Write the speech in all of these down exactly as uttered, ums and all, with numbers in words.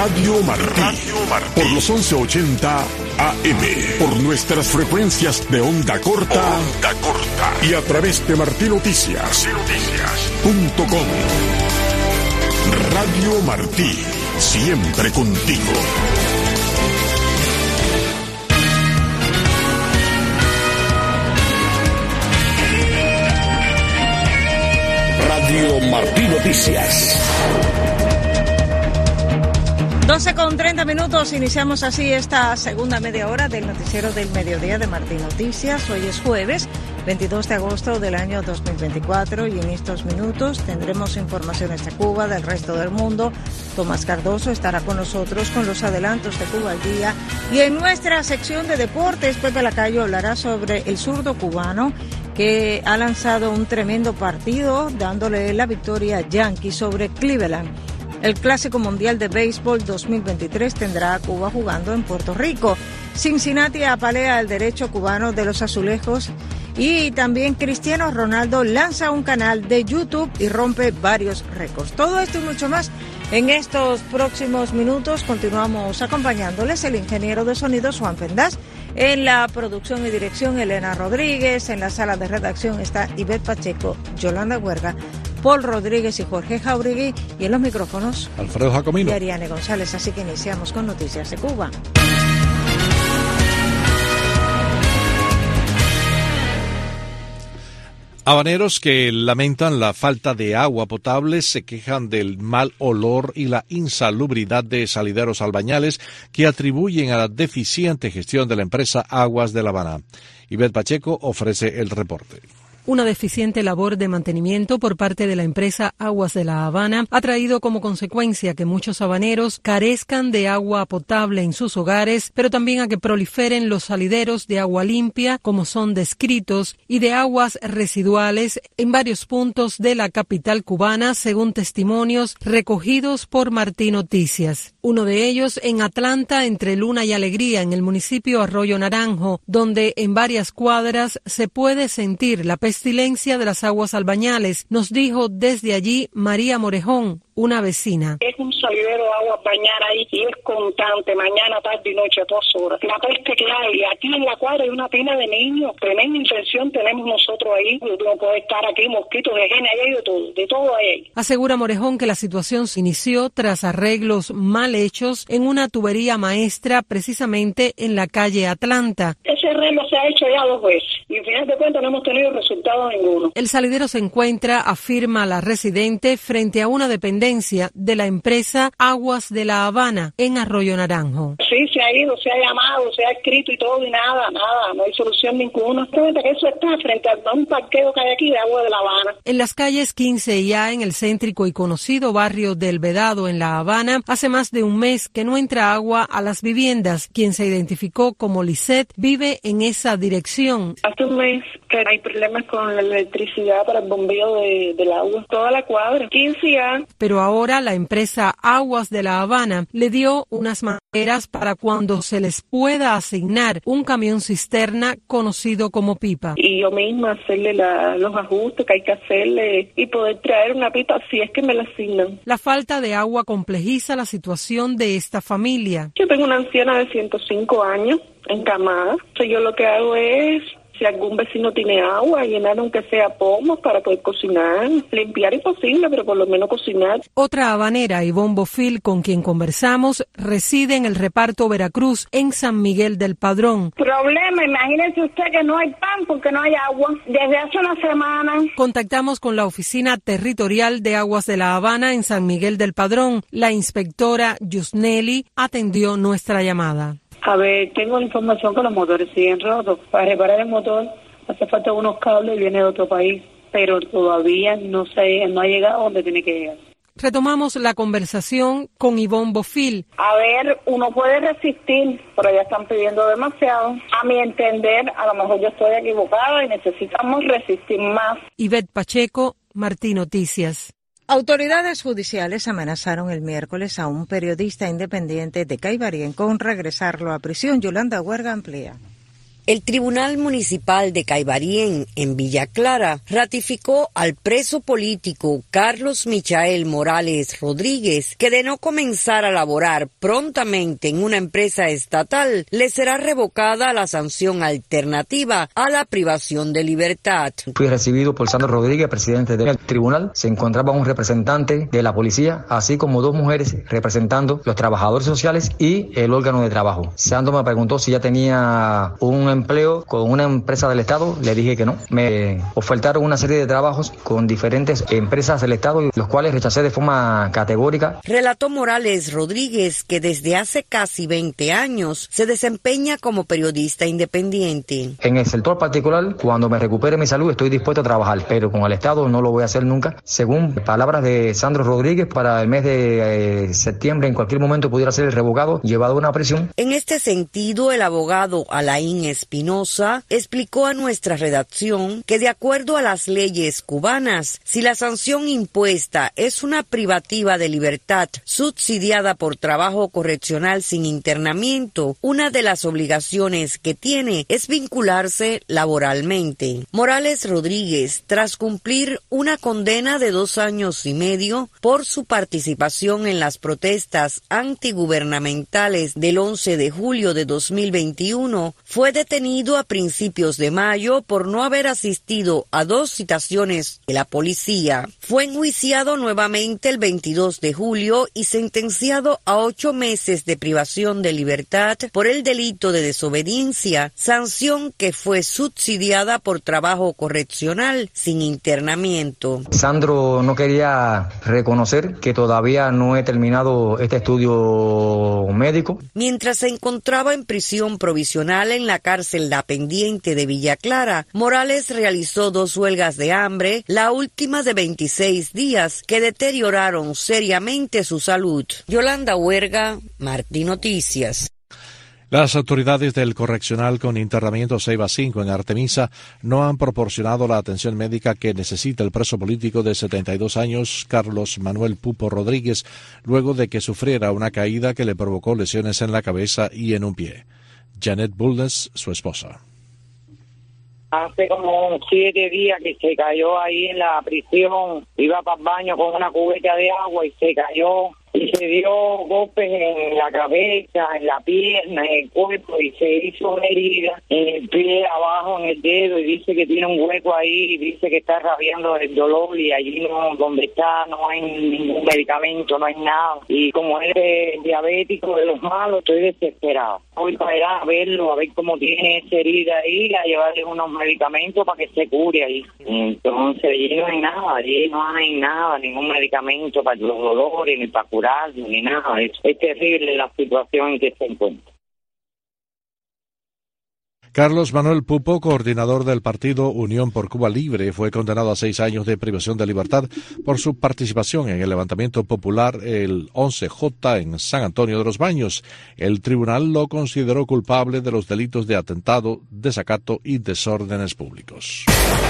Radio Martí, Radio Martí. Por los once ochenta A M, por nuestras frecuencias de onda corta, onda corta. Y a través de martí noticias punto com. Radio Martí, siempre contigo. Radio Martí Noticias. doce con treinta minutos, iniciamos así esta segunda media hora del noticiero del mediodía de Martí Noticias. Hoy es jueves, veintidós de agosto del año dos mil veinticuatro, y en estos minutos tendremos informaciones de Cuba, del resto del mundo. Tomás Cardoso estará con nosotros con los adelantos de Cuba al día, y en nuestra sección de deportes, Pepe Lacayo hablará sobre el zurdo cubano que ha lanzado un tremendo partido dándole la victoria a Yankees sobre Cleveland. El Clásico Mundial de Béisbol dos mil veintitrés tendrá a Cuba jugando en Puerto Rico. Cincinnati apalea el derecho cubano de los azulejos, y también Cristiano Ronaldo lanza un canal de YouTube y rompe varios récords. Todo esto y mucho más en estos próximos minutos. Continuamos acompañándoles, el ingeniero de sonido Juan Pendas, en la producción y dirección Elena Rodríguez, en la sala de redacción está Ivette Pacheco, Yolanda Huerga, Paul Rodríguez y Jorge Jauregui, y en los micrófonos Alfredo Jacomino y Ariane González. Así que iniciamos con Noticias de Cuba. Habaneros que lamentan la falta de agua potable se quejan del mal olor y la insalubridad de salideros albañales que atribuyen a la deficiente gestión de la empresa Aguas de La Habana. Ivette Pacheco ofrece el reporte. Una deficiente labor de mantenimiento por parte de la empresa Aguas de La Habana ha traído como consecuencia que muchos habaneros carezcan de agua potable en sus hogares, pero también a que proliferen los salideros de agua limpia, como son descritos, y de aguas residuales en varios puntos de la capital cubana, según testimonios recogidos por Martí Noticias. Uno de ellos en Atlanta, entre Luna y Alegría, en el municipio Arroyo Naranjo, donde en varias cuadras se puede sentir la pestilencia de las aguas albañales, nos dijo desde allí María Morejón, una vecina. Es un salidero de agua bañar ahí y es constante, mañana, tarde y noche, a todas horas. La peste que hay, aquí en la cuadra hay una pila de niños, tremenda infección tenemos nosotros ahí, no puede estar aquí, mosquitos, de gene, hay de todo, de todo hay ahí. Asegura Morejón que la situación se inició tras arreglos mal hechos en una tubería maestra precisamente en la calle Atlanta. Ese arreglo se ha hecho ya dos veces y al final de cuentas no hemos tenido resultado ninguno. El salidero se encuentra, afirma la residente, frente a una dependencia de la empresa Aguas de La Habana en Arroyo Naranjo. Sí, se ha ido, se ha llamado, se ha escrito y todo y nada, nada, no hay solución ninguna. Eso está frente a un parqueo que hay aquí de Aguas de La Habana. En las calles quince y A, en el céntrico y conocido barrio del Vedado en La Habana, hace más de un mes que no entra agua a las viviendas. Quien se identificó como Lisette vive en esa dirección. Hace un mes que hay problemas con la electricidad para el bombeo de, del agua, toda la cuadra, quince y A. Pero ahora la empresa Aguas de La Habana le dio unas maderas para cuando se les pueda asignar un camión cisterna conocido como pipa. Y yo misma hacerle la, los ajustes que hay que hacerle y poder traer una pipa si es que me la asignan. La falta de agua complejiza la situación de esta familia. Yo tengo una anciana de ciento cinco años encamada. Entonces yo lo que hago es, si algún vecino tiene agua, llenar aunque sea pomos para poder cocinar, limpiar es posible, pero por lo menos cocinar. Otra habanera, Ivonne Bofil, con quien conversamos, reside en el reparto Veracruz, en San Miguel del Padrón. Problema, imagínese usted que no hay pan porque no hay agua. Desde hace una semana. Contactamos con la Oficina Territorial de Aguas de La Habana en San Miguel del Padrón. La inspectora Yusneli atendió nuestra llamada. A ver, tengo la información que los motores siguen rotos. Para reparar el motor hace falta unos cables y viene de otro país, pero todavía no se, no ha llegado a donde tiene que llegar. Retomamos la conversación con Ivonne Bofil. A ver, uno puede resistir, pero ya están pidiendo demasiado. A mi entender, a lo mejor yo estoy equivocada y necesitamos resistir más. Ivette Pacheco, Martí Noticias. Autoridades judiciales amenazaron el miércoles a un periodista independiente de Caibarien con regresarlo a prisión. Yolanda Huerga amplía. El Tribunal Municipal de Caibarien, en Villa Clara, ratificó al preso político Carlos Michael Morales Rodríguez que de no comenzar a laborar prontamente en una empresa estatal, le será revocada la sanción alternativa a la privación de libertad. Fui recibido por Sandro Rodríguez, presidente del tribunal. Se encontraba un representante de la policía, así como dos mujeres representando los trabajadores sociales y el órgano de trabajo. Sandro me preguntó si ya tenía un empleo con una empresa del Estado. Le dije que no. Me ofertaron una serie de trabajos con diferentes empresas del Estado, los cuales rechacé de forma categórica. Relató Morales Rodríguez que desde hace casi veinte años se desempeña como periodista independiente. En el sector particular, cuando me recupere mi salud, estoy dispuesto a trabajar, pero con el Estado no lo voy a hacer nunca. Según palabras de Sandro Rodríguez, para el mes de eh, septiembre, en cualquier momento pudiera ser revocado, llevado a una prisión. En este sentido, el abogado Alain Espinosa explicó a nuestra redacción que de acuerdo a las leyes cubanas, si la sanción impuesta es una privativa de libertad subsidiada por trabajo correccional sin internamiento, una de las obligaciones que tiene es vincularse laboralmente. Morales Rodríguez, tras cumplir una condena de dos años y medio por su participación en las protestas antigubernamentales del once de julio de dos mil veintiuno, fue detenido a principios de mayo por no haber asistido a dos citaciones de la policía. Fue enjuiciado nuevamente el veintidós de julio y sentenciado a ocho meses de privación de libertad por el delito de desobediencia, sanción que fue subsidiada por trabajo correccional sin internamiento. Sandro no quería reconocer que todavía no he terminado este estudio médico. Mientras se encontraba en prisión provisional en la cárcel La Pendiente de Villa Clara, Morales realizó dos huelgas de hambre, la última de veintiséis días, que deterioraron seriamente su salud. Yolanda Huerga, Martí Noticias. Las autoridades del correccional con internamiento Ceiba cinco en Artemisa no han proporcionado la atención médica que necesita el preso político de setenta y dos años, Carlos Manuel Pupo Rodríguez, luego de que sufriera una caída que le provocó lesiones en la cabeza y en un pie. Janet Bulnes, su esposa. Hace como siete días que se cayó ahí en la prisión, iba para el baño con una cubeta de agua y se cayó y se dio golpes en la cabeza, en la pierna, en el cuerpo y se hizo una herida en el pie abajo, en el dedo, y dice que tiene un hueco ahí y dice que está rabiando el dolor y allí no, donde está no hay ningún medicamento, no hay nada. Y como él es diabético de los malos, estoy desesperado. Voy para allá a verlo, a ver cómo tiene esa herida ahí, a llevarle unos medicamentos para que se cure ahí. Entonces allí no hay nada, allí no hay nada, ningún medicamento para los dolores, ni para curar, ni nada. Es, es terrible la situación en que se encuentra. Carlos Manuel Pupo, coordinador del partido Unión por Cuba Libre, fue condenado a seis años de privación de libertad por su participación en el levantamiento popular el once J en San Antonio de los Baños. El tribunal lo consideró culpable de los delitos de atentado, desacato y desórdenes públicos.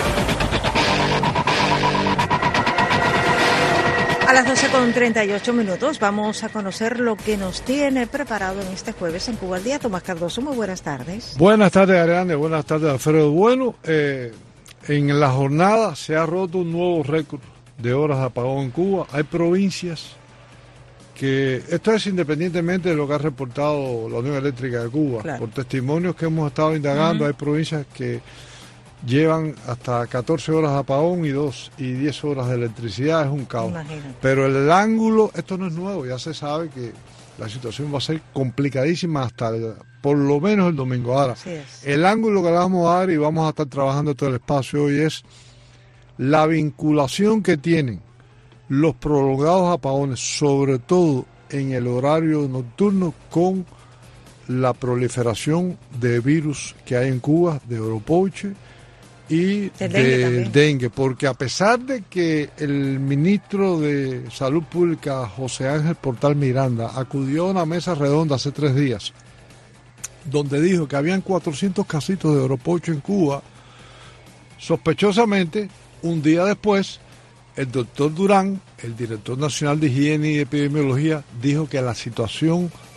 A las doce con treinta y ocho minutos vamos a conocer lo que nos tiene preparado en este jueves en Cuba al Día. Tomás Cardoso, muy buenas tardes. Buenas tardes, Ariane. Buenas tardes, Alfredo. Bueno, eh, en la jornada se ha roto un nuevo récord de horas de apagón en Cuba. Hay provincias que, esto es independientemente de lo que ha reportado la Unión Eléctrica de Cuba, claro. Por testimonios que hemos estado indagando, uh-huh. Hay provincias que llevan hasta catorce horas de apagón y dos y diez horas de electricidad, es un caos. Imagínate. Pero el ángulo, esto no es nuevo, ya se sabe que la situación va a ser complicadísima hasta el, por lo menos el domingo. Ahora, el ángulo que le vamos a dar y vamos a estar trabajando todo el espacio hoy es la vinculación que tienen los prolongados apagones, sobre todo en el horario nocturno, con la proliferación de virus que hay en Cuba, de Oropoche y de dengue, dengue, porque a pesar de que el ministro de Salud Pública, José Ángel Portal Miranda, acudió a una mesa redonda hace tres días, donde dijo que habían cuatrocientos casitos de oropocho en Cuba, sospechosamente, un día después, el doctor Durán, el director nacional de Higiene y Epidemiología, dijo que la situación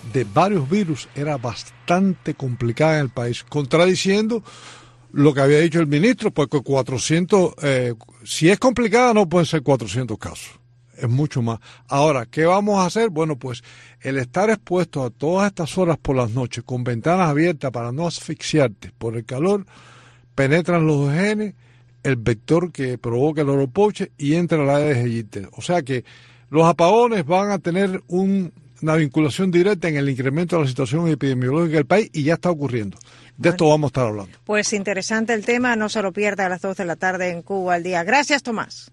de varios virus era bastante complicada en el país, contradiciendo lo que había dicho el ministro, porque cuatrocientos, eh, si es complicada no pueden ser cuatrocientos casos, es mucho más. Ahora, ¿qué vamos a hacer? Bueno, pues el estar expuesto a todas estas horas por las noches, con ventanas abiertas para no asfixiarte por el calor, penetran los genes, el vector que provoca el oropoche y entra al Aedes aegypti. O sea que los apagones van a tener un, una vinculación directa en el incremento de la situación epidemiológica del país y ya está ocurriendo. De esto vamos a estar hablando. Pues interesante el tema, no se lo pierda a las dos de la tarde en Cuba al Día. Gracias, Tomás.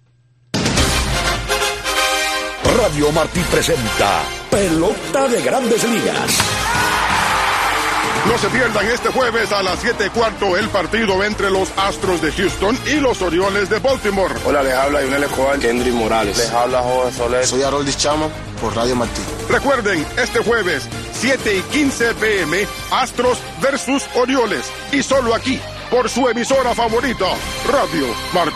Radio Martí presenta Pelota de Grandes Ligas. No se pierdan este jueves a las siete y cuarto el partido entre los Astros de Houston y los Orioles de Baltimore. Hola, les habla Ionel Escobar, Kendry Morales. Les habla Jorge Soler. Soy Harold Chama por Radio Martí. Recuerden, este jueves, siete y quince pm, Astros versus Orioles. Y solo aquí, por su emisora favorita, Radio Martí.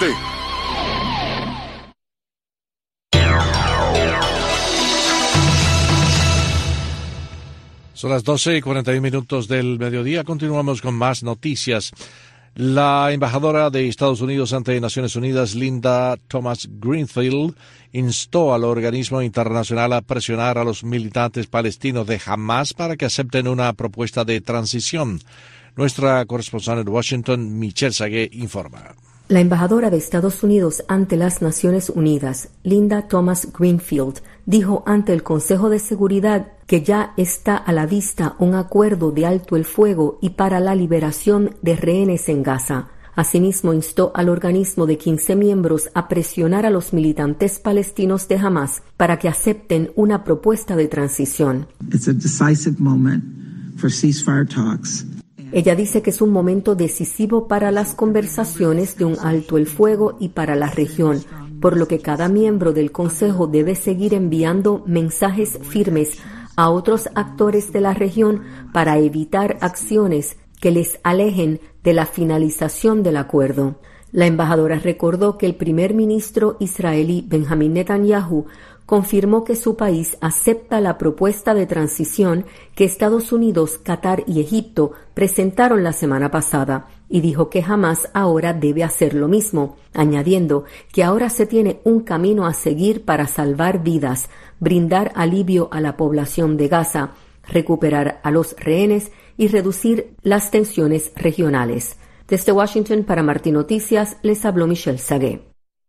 Son las doce y cuarenta y un minutos del mediodía. Continuamos con más noticias. La embajadora de Estados Unidos ante Naciones Unidas, Linda Thomas Greenfield, instó al organismo internacional a presionar a los militantes palestinos de Hamás para que acepten una propuesta de transición. Nuestra corresponsal en Washington, Michelle Sagué, informa. La embajadora de Estados Unidos ante las Naciones Unidas, Linda Thomas Greenfield, dijo ante el Consejo de Seguridad que ya está a la vista un acuerdo de alto el fuego y para la liberación de rehenes en Gaza. Asimismo, instó al organismo de quince miembros a presionar a los militantes palestinos de Hamás para que acepten una propuesta de transición. It's a decisive moment for ceasefire talks. Ella dice que es un momento decisivo para las conversaciones de un alto el fuego y para la región, por lo que cada miembro del Consejo debe seguir enviando mensajes firmes a otros actores de la región para evitar acciones que les alejen de la finalización del acuerdo. La embajadora recordó que el primer ministro israelí Benjamin Netanyahu confirmó que su país acepta la propuesta de transición que Estados Unidos, Qatar y Egipto presentaron la semana pasada y dijo que Hamás ahora debe hacer lo mismo, añadiendo que ahora se tiene un camino a seguir para salvar vidas, brindar alivio a la población de Gaza, recuperar a los rehenes y reducir las tensiones regionales. Desde Washington para Martí Noticias les habló Michelle Sagué.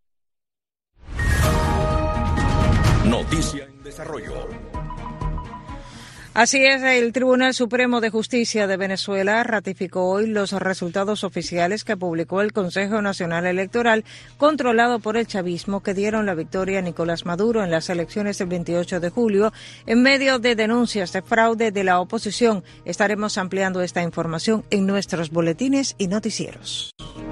Noticia en desarrollo. Así es, el Tribunal Supremo de Justicia de Venezuela ratificó hoy los resultados oficiales que publicó el Consejo Nacional Electoral, controlado por el chavismo, que dieron la victoria a Nicolás Maduro en las elecciones del veintiocho de julio, en medio de denuncias de fraude de la oposición. Estaremos ampliando esta información en nuestros boletines y noticieros.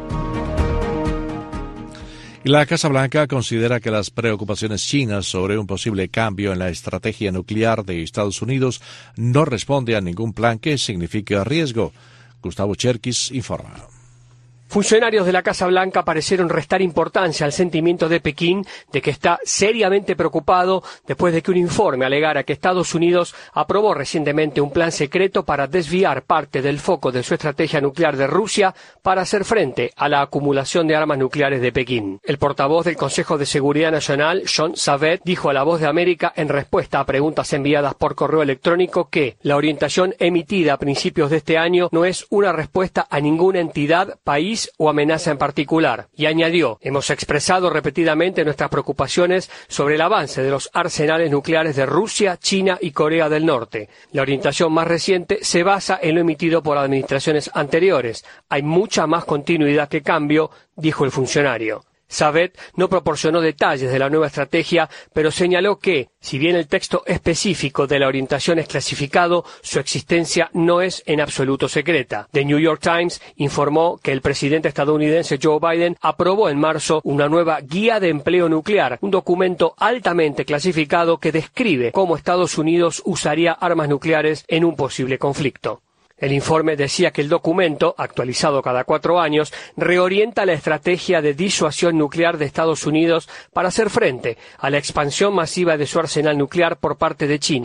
La Casa Blanca considera que las preocupaciones chinas sobre un posible cambio en la estrategia nuclear de Estados Unidos no responde a ningún plan que signifique riesgo. Gustavo Cherkis informa. Funcionarios de la Casa Blanca parecieron restar importancia al sentimiento de Pekín de que está seriamente preocupado después de que un informe alegara que Estados Unidos aprobó recientemente un plan secreto para desviar parte del foco de su estrategia nuclear de Rusia para hacer frente a la acumulación de armas nucleares de Pekín. El portavoz del Consejo de Seguridad Nacional, John Savet, dijo a La Voz de América en respuesta a preguntas enviadas por correo electrónico que la orientación emitida a principios de este año no es una respuesta a ninguna entidad, país o amenaza en particular, y añadió: hemos expresado repetidamente nuestras preocupaciones sobre el avance de los arsenales nucleares de Rusia, China y Corea del Norte. La orientación más reciente se basa en lo emitido por administraciones anteriores. Hay mucha más continuidad que cambio, dijo el funcionario. Savet no proporcionó detalles de la nueva estrategia, pero señaló que, si bien el texto específico de la orientación es clasificado, su existencia no es en absoluto secreta. The New York Times informó que el presidente estadounidense Joe Biden aprobó en marzo una nueva Guía de Empleo Nuclear, un documento altamente clasificado que describe cómo Estados Unidos usaría armas nucleares en un posible conflicto. El informe decía que el documento, actualizado cada cuatro años, reorienta la estrategia de disuasión nuclear de Estados Unidos para hacer frente a la expansión masiva de su arsenal nuclear por parte de China.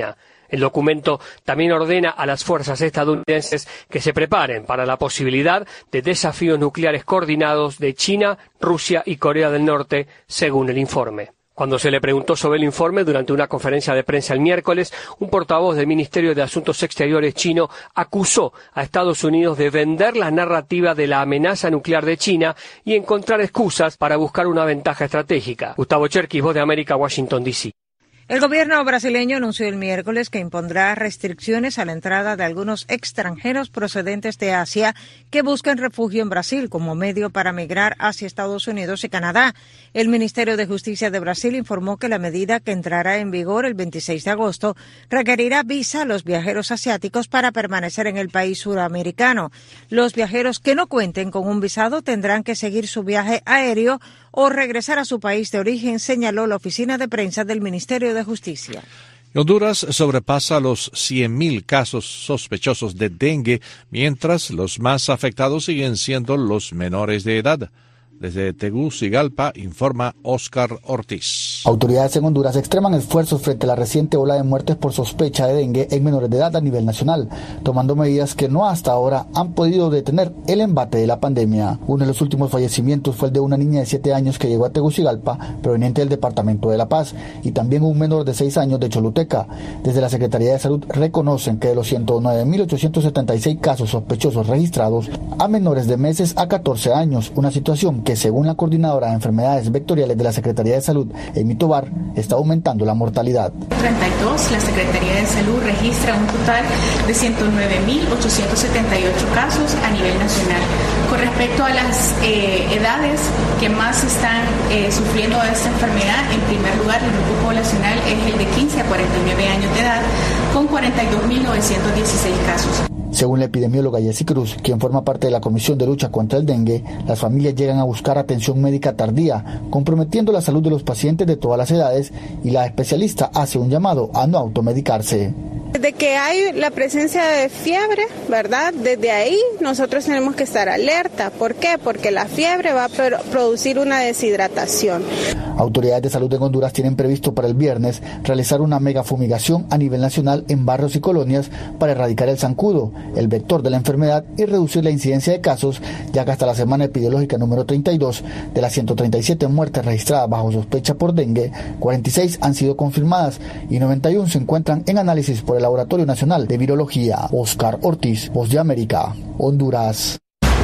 El documento también ordena a las fuerzas estadounidenses que se preparen para la posibilidad de desafíos nucleares coordinados de China, Rusia y Corea del Norte, según el informe. Cuando se le preguntó sobre el informe durante una conferencia de prensa el miércoles, un portavoz del Ministerio de Asuntos Exteriores chino acusó a Estados Unidos de vender la narrativa de la amenaza nuclear de China y encontrar excusas para buscar una ventaja estratégica. Gustavo Cherkis, Voz de América, Washington, D C El gobierno brasileño anunció el miércoles que impondrá restricciones a la entrada de algunos extranjeros procedentes de Asia que busquen refugio en Brasil como medio para migrar hacia Estados Unidos y Canadá. El Ministerio de Justicia de Brasil informó que la medida, que entrará en vigor el veintiséis de agosto, requerirá visa a los viajeros asiáticos para permanecer en el país suramericano. Los viajeros que no cuenten con un visado tendrán que seguir su viaje aéreo o regresar a su país de origen, señaló la oficina de prensa del Ministerio de Justicia. Honduras sobrepasa los cien mil casos sospechosos de dengue, mientras los más afectados siguen siendo los menores de edad. Desde Tegucigalpa, informa Oscar Ortiz. Autoridades en Honduras extreman esfuerzos frente a la reciente ola de muertes por sospecha de dengue en menores de edad a nivel nacional, tomando medidas que no hasta ahora han podido detener el embate de la pandemia. Uno de los últimos fallecimientos fue el de una niña de siete años que llegó a Tegucigalpa, proveniente del Departamento de La Paz, y también un menor de seis años de Choluteca. Desde la Secretaría de Salud reconocen que de los ciento nueve mil ochocientos setenta y seis casos sospechosos registrados, a menores de meses a catorce años, una situación que que según la coordinadora de enfermedades vectoriales de la Secretaría de Salud, Amy Tobar, está aumentando la mortalidad. treinta y dos, la Secretaría de Salud registra un total de ciento nueve mil ochocientos setenta y ocho casos a nivel nacional. Con respecto a las eh, edades que más están eh, sufriendo esta enfermedad, en primer lugar, el grupo poblacional es el de quince a cuarenta y nueve años de edad, con cuarenta y dos mil novecientos dieciséis casos. Según la epidemióloga Jessy Cruz, quien forma parte de la Comisión de Lucha contra el Dengue, las familias llegan a buscar atención médica tardía, comprometiendo la salud de los pacientes de todas las edades, y la especialista hace un llamado a no automedicarse. Desde que hay la presencia de fiebre, ¿verdad? Desde ahí nosotros tenemos que estar alerta. ¿Por qué? Porque la fiebre va a producir una deshidratación. Autoridades de salud en Honduras tienen previsto para el viernes realizar una megafumigación a nivel nacional en barrios y colonias para erradicar el zancudo, el vector de la enfermedad, y reducir la incidencia de casos, ya que hasta la semana epidemiológica número treinta y dos, de las ciento treinta y siete muertes registradas bajo sospecha por dengue, cuarenta y seis han sido confirmadas y noventa y uno se encuentran en análisis por el Laboratorio Nacional de Virología. Oscar Ortiz, Voz de América, Honduras.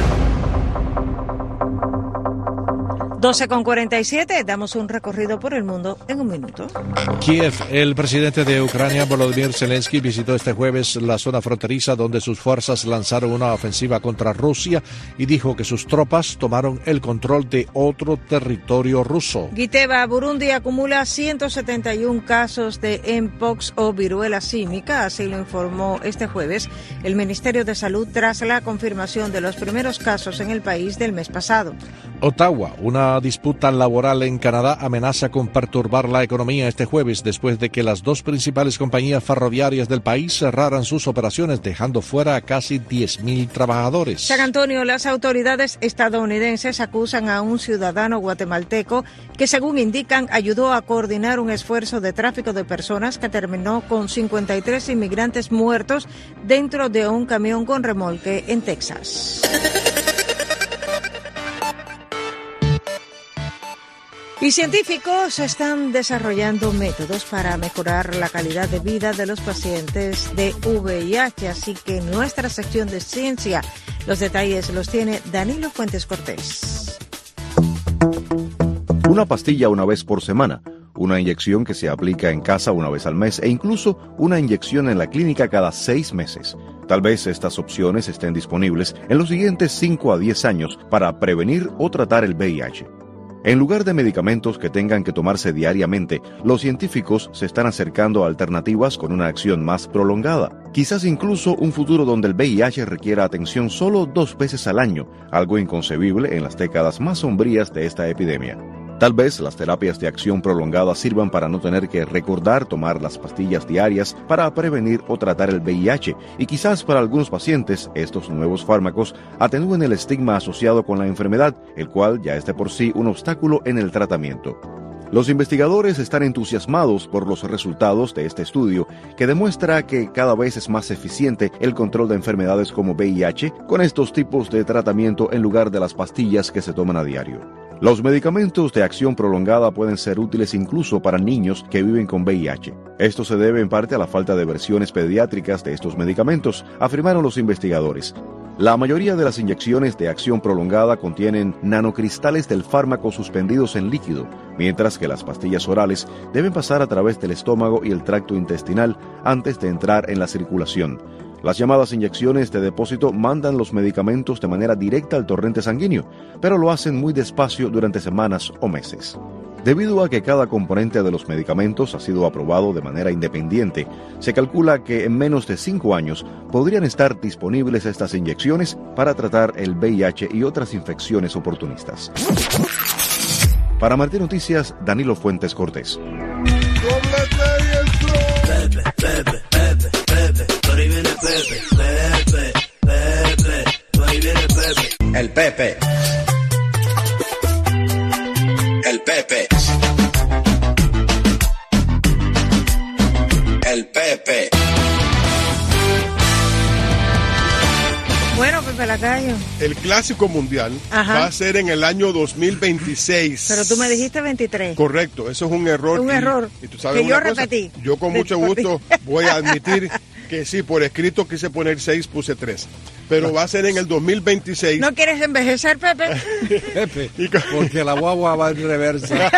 doce con cuarenta y siete, damos un recorrido por el mundo en un minuto. Kiev, el presidente de Ucrania, Volodymyr Zelensky, visitó este jueves la zona fronteriza donde sus fuerzas lanzaron una ofensiva contra Rusia y dijo que sus tropas tomaron el control de otro territorio ruso. Giteva, Burundi, acumula ciento setenta y uno casos de Mpox o viruela símica, así lo informó este jueves el Ministerio de Salud tras la confirmación de los primeros casos en el país del mes pasado. Ottawa, una disputa laboral en Canadá amenaza con perturbar la economía este jueves después de que las dos principales compañías ferroviarias del país cerraran sus operaciones, dejando fuera a casi diez mil trabajadores. San Antonio, las autoridades estadounidenses acusan a un ciudadano guatemalteco que, según indican, ayudó a coordinar un esfuerzo de tráfico de personas que terminó con cincuenta y tres inmigrantes muertos dentro de un camión con remolque en Texas. Y científicos están desarrollando métodos para mejorar la calidad de vida de los pacientes de V I H, así que en nuestra sección de ciencia los detalles los tiene Danilo Fuentes Cortés. Una pastilla una vez por semana, una inyección que se aplica en casa una vez al mes e incluso una inyección en la clínica cada seis meses. Tal vez estas opciones estén disponibles en los siguientes cinco a diez años para prevenir o tratar el V I H. En lugar de medicamentos que tengan que tomarse diariamente, los científicos se están acercando a alternativas con una acción más prolongada. Quizás incluso un futuro donde el V I H requiera atención solo dos veces al año, algo inconcebible en las décadas más sombrías de esta epidemia. Tal vez las terapias de acción prolongada sirvan para no tener que recordar tomar las pastillas diarias para prevenir o tratar el V I H, y quizás para algunos pacientes estos nuevos fármacos atenúen el estigma asociado con la enfermedad, el cual ya es de por sí un obstáculo en el tratamiento. Los investigadores están entusiasmados por los resultados de este estudio, que demuestra que cada vez es más eficiente el control de enfermedades como V I H con estos tipos de tratamiento en lugar de las pastillas que se toman a diario. Los medicamentos de acción prolongada pueden ser útiles incluso para niños que viven con V I H. Esto se debe en parte a la falta de versiones pediátricas de estos medicamentos, afirmaron los investigadores. La mayoría de las inyecciones de acción prolongada contienen nanocristales del fármaco suspendidos en líquido, mientras que las pastillas orales deben pasar a través del estómago y el tracto intestinal antes de entrar en la circulación. Las llamadas inyecciones de depósito mandan los medicamentos de manera directa al torrente sanguíneo, pero lo hacen muy despacio durante semanas o meses. Debido a que cada componente de los medicamentos ha sido aprobado de manera independiente, se calcula que en menos de cinco años podrían estar disponibles estas inyecciones para tratar el V I H y otras infecciones oportunistas. Para Martín Noticias, Danilo Fuentes Cortés. Pepe, Pepe, Pepe, Pepe, por ahí viene Pepe, Pepe, Pepe, por ahí viene Pepe. El Pepe. El Pepe. El Pepe. Bueno, Pepe Lacayo. El Clásico Mundial Ajá. va a ser en el año dos mil veintiséis. Pero tú me dijiste veintitrés. Correcto, eso es un error. Un y, error y tú sabes que yo cosa, repetí. Yo con mucho gusto voy a admitir que sí, por escrito quise poner seis, puse tres. Pero va a ser en el dos mil veintiséis. ¿No quieres envejecer, Pepe? Pepe, porque la guagua va en reversa.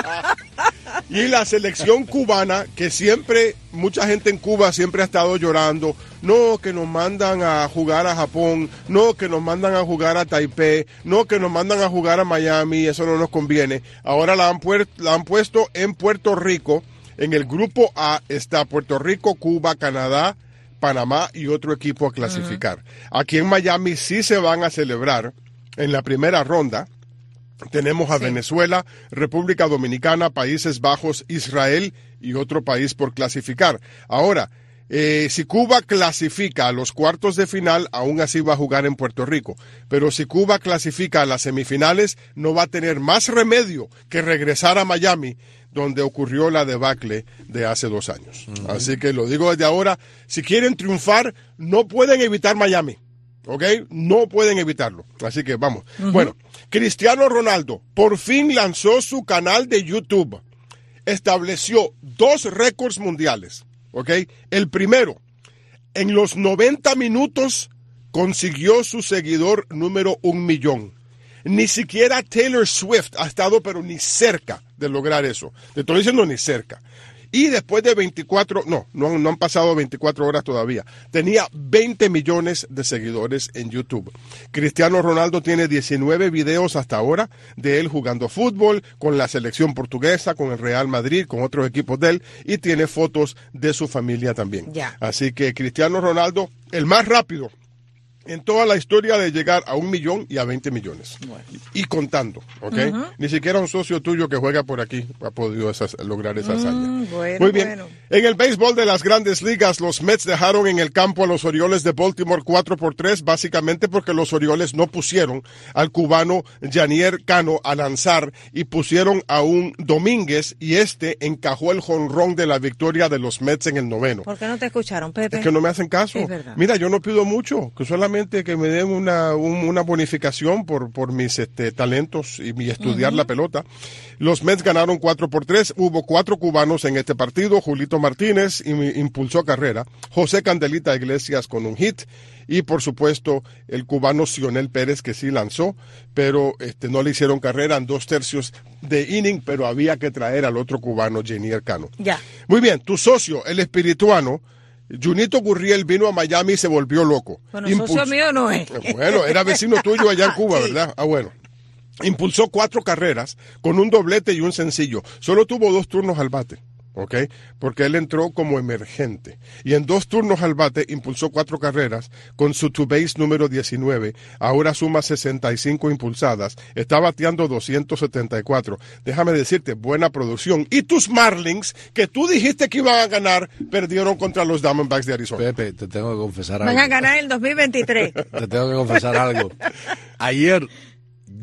Y la selección cubana, que siempre, mucha gente en Cuba siempre ha estado llorando, no, que nos mandan a jugar a Japón, no, que nos mandan a jugar a Taipei, no, que nos mandan a jugar a Miami, eso no nos conviene. Ahora la han, puer- la han puesto en Puerto Rico. En el grupo A está Puerto Rico, Cuba, Canadá, Panamá y otro equipo a clasificar. Uh-huh. Aquí en Miami sí se van a celebrar en la primera ronda. Tenemos a sí. Venezuela, República Dominicana, Países Bajos, Israel y otro país por clasificar. Ahora, eh, si Cuba clasifica a los cuartos de final, aún así va a jugar en Puerto Rico. Pero si Cuba clasifica a las semifinales, no va a tener más remedio que regresar a Miami, donde ocurrió la debacle de hace dos años. Uh-huh. Así que lo digo desde ahora, si quieren triunfar, no pueden evitar Miami. ¿Ok? No pueden evitarlo. Así que vamos. Uh-huh. Bueno, Cristiano Ronaldo por fin lanzó su canal de YouTube. Estableció dos récords mundiales. ¿Ok? El primero, en los noventa minutos consiguió su seguidor número un millón. Ni siquiera Taylor Swift ha estado, pero ni cerca de lograr eso. Te estoy diciendo ni cerca. Y después de veinticuatro, no, no, no han pasado veinticuatro horas todavía. Tenía veinte millones de seguidores en YouTube. Cristiano Ronaldo tiene diecinueve videos hasta ahora de él jugando fútbol con la selección portuguesa, con el Real Madrid, con otros equipos de él, y tiene fotos de su familia también. Ya. Así que Cristiano Ronaldo, el más rápido en toda la historia de llegar a un millón y a veinte millones. Bueno. Y, y contando, ¿ok? Uh-huh. Ni siquiera un socio tuyo que juega por aquí ha podido esas, lograr esa hazaña. Mm, bueno, Muy bien. Bueno. En el béisbol de las Grandes Ligas, los Mets dejaron en el campo a los Orioles de Baltimore cuatro por tres, básicamente porque los Orioles no pusieron al cubano Yanier Cano a lanzar y pusieron a un Domínguez, y este encajó el jonrón de la victoria de los Mets en el noveno. ¿Por qué no te escucharon, Pepe? Es que no me hacen caso. Es verdad. Mira, yo no pido mucho, que solamente que me den una, un, una bonificación por, por mis este, talentos y mi estudiar uh-huh. la pelota. Los Mets ganaron cuatro por tres. Hubo cuatro cubanos en este partido. Julito Martínez impulsó carrera. José Candelita Iglesias con un hit. Y, por supuesto, el cubano Cionel Pérez, que sí lanzó, pero este, no le hicieron carrera en dos tercios de inning, pero había que traer al otro cubano, Yanier Cano. Ya. Muy bien, tu socio, el espirituano, Junito Gurriel, vino a Miami y se volvió loco. Bueno, Impul- socio mío no es. Bueno, era vecino tuyo allá en Cuba, sí. ¿verdad? Ah, bueno. Impulsó cuatro carreras con un doblete y un sencillo. Solo tuvo dos turnos al bate. ¿Ok? Porque él entró como emergente. Y en dos turnos al bate impulsó cuatro carreras con su two-base número diecinueve. Ahora suma sesenta y cinco impulsadas. Está bateando doscientos setenta y cuatro. Déjame decirte, buena producción. Y tus Marlins, que tú dijiste que iban a ganar, perdieron contra los Diamondbacks de Arizona. Pepe, te tengo que confesar Van algo. Van a ganar el dos mil veintitrés. Te tengo que confesar algo. Ayer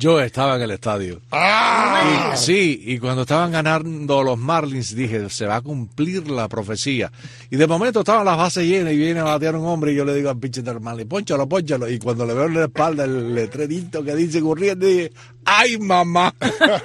Yo estaba en el estadio. ¡Ah! Y, sí, y cuando estaban ganando los Marlins dije, se va a cumplir la profecía. Y de momento estaban las bases llenas y viene a batear un hombre y yo le digo al pitcher del Marlins, pónchalo, pónchalo. Y cuando le veo en la espalda el letrerito que dice corriendo, dije, ¡ay, mamá!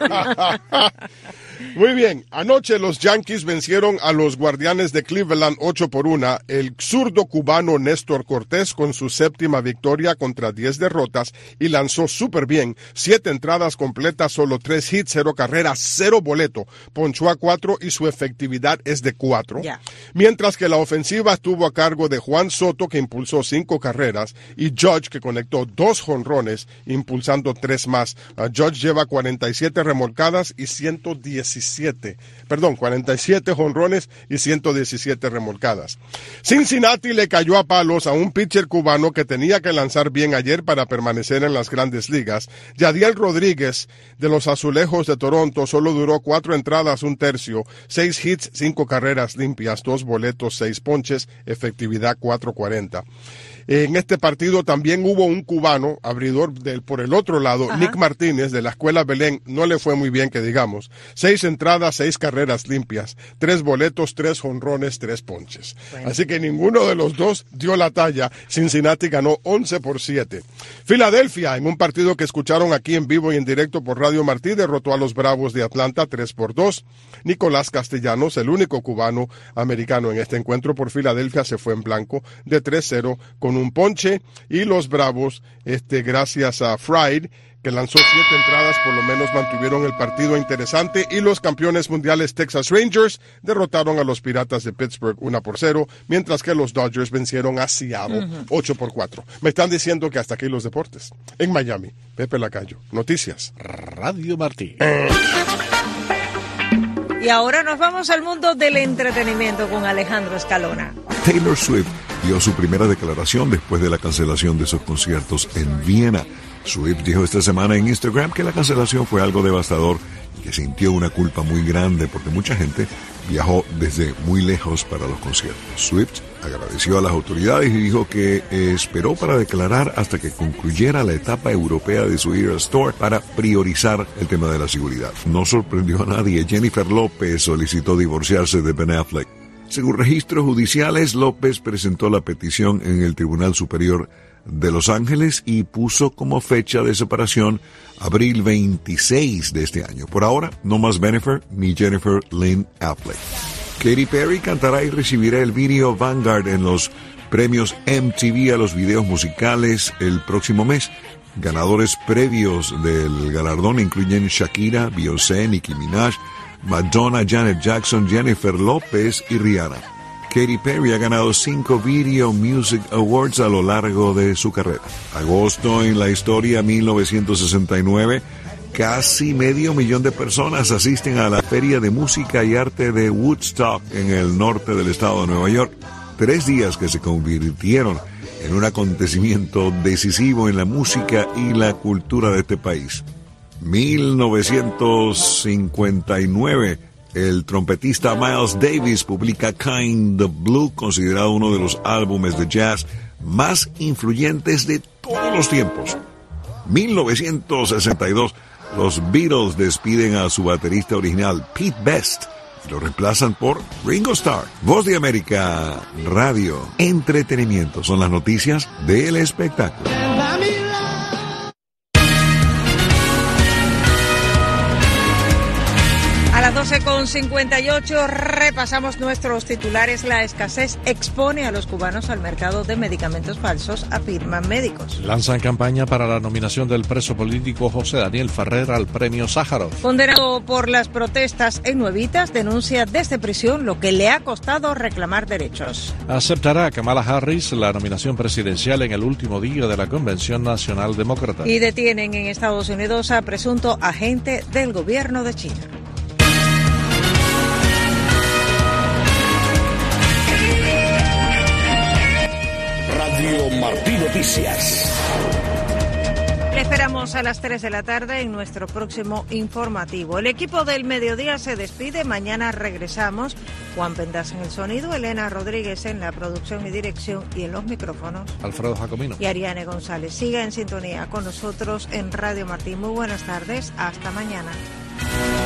Muy bien, anoche los Yankees vencieron a los Guardianes de Cleveland ocho por una. El zurdo cubano Néstor Cortés con su séptima victoria contra diez derrotas y lanzó súper bien. Siete entradas completas, solo tres hits, cero carreras, cero boleto. Ponchó a cuatro y su efectividad es de cuatro. Yeah. Mientras que la ofensiva estuvo a cargo de Juan Soto, que impulsó cinco carreras, y Judge, que conectó dos jonrones, impulsando tres más. Uh, Judge lleva cuarenta y siete remolcadas y ciento diecisiete, perdón, cuarenta y siete jonrones y ciento diecisiete remolcadas. Cincinnati le cayó a palos a un pitcher cubano que tenía que lanzar bien ayer para permanecer en las grandes ligas. Yadiel Rodríguez, de los Azulejos de Toronto, solo duró cuatro entradas, un tercio, seis hits, cinco carreras limpias, dos boletos, seis ponches, efectividad cuatro cuarenta. En este partido también hubo un cubano, abridor del, por el otro lado, Ajá. Nick Martínez, de la Escuela Belén. No le fue muy bien, que digamos. Seis entradas, seis carreras limpias, tres boletos, tres jonrones, tres ponches. Bueno. Así que ninguno de los dos dio la talla. Cincinnati ganó once por siete. Filadelfia, en un partido que escucharon aquí en vivo y en directo por Radio Martí, derrotó a los Bravos de Atlanta tres por dos. Nicolás Castellanos, el único cubano americano en este encuentro por Filadelfia, se fue en blanco de tres cero con un ponche, y los Bravos, este, gracias a Fried, que lanzó siete entradas, por lo menos mantuvieron el partido interesante, y los campeones mundiales Texas Rangers derrotaron a los Piratas de Pittsburgh una por cero, mientras que los Dodgers vencieron a Seattle uh-huh. ocho por cuatro. Me están diciendo que hasta aquí los deportes. En Miami, Pepe Lacayo. Noticias. Radio Martí. Y ahora nos vamos al mundo del entretenimiento con Alejandro Escalona. Taylor Swift dio su primera declaración después de la cancelación de sus conciertos en Viena. Swift dijo esta semana en Instagram que la cancelación fue algo devastador y que sintió una culpa muy grande porque mucha gente viajó desde muy lejos para los conciertos. Swift agradeció a las autoridades y dijo que esperó para declarar hasta que concluyera la etapa europea de su Eras Tour para priorizar el tema de la seguridad. No sorprendió a nadie. Jennifer López solicitó divorciarse de Ben Affleck. Según registros judiciales, López presentó la petición en el Tribunal Superior de Los Ángeles y puso como fecha de separación abril veintiséis de este año. Por ahora, no más Bennifer ni Jennifer Lynn Affleck. Katy Perry cantará y recibirá el Video Vanguard en los premios M T V a los videos musicales el próximo mes. Ganadores previos del galardón incluyen Shakira, Beyoncé, Nicki Minaj, Madonna, Janet Jackson, Jennifer López y Rihanna. Katy Perry ha ganado cinco Video Music Awards a lo largo de su carrera. Agosto en la historia, mil novecientos sesenta y nueve. Casi medio millón de personas asisten a la Feria de Música y Arte de Woodstock en el norte del estado de Nueva York. Tres días que se convirtieron en un acontecimiento decisivo en la música y la cultura de este país. mil novecientos cincuenta y nueve, el trompetista Miles Davis publica Kind of Blue, considerado uno de los álbumes de jazz más influyentes de todos los tiempos. mil novecientos sesenta y dos, los Beatles despiden a su baterista original, Pete Best, y lo reemplazan por Ringo Starr. Voz de América, radio, entretenimiento, son las noticias del espectáculo. A las doce con cincuenta y ocho repasamos nuestros titulares. La escasez expone a los cubanos al mercado de medicamentos falsos, afirman médicos. Lanzan campaña para la nominación del preso político José Daniel Ferrer al premio Sájarov. Condenado por las protestas en Nuevitas, denuncia desde prisión lo que le ha costado reclamar derechos. Aceptará Kamala Harris la nominación presidencial en el último día de la Convención Nacional Demócrata. Y detienen en Estados Unidos a presunto agente del gobierno de China. Radio Martí Noticias. Le esperamos a las tres de la tarde en nuestro próximo informativo. El equipo del mediodía se despide. Mañana regresamos. Juan Pendas en el sonido, Elena Rodríguez en la producción y dirección y en los micrófonos, Alfredo Jacomino y Ariane González. Siga en sintonía con nosotros en Radio Martín. Muy buenas tardes. Hasta mañana.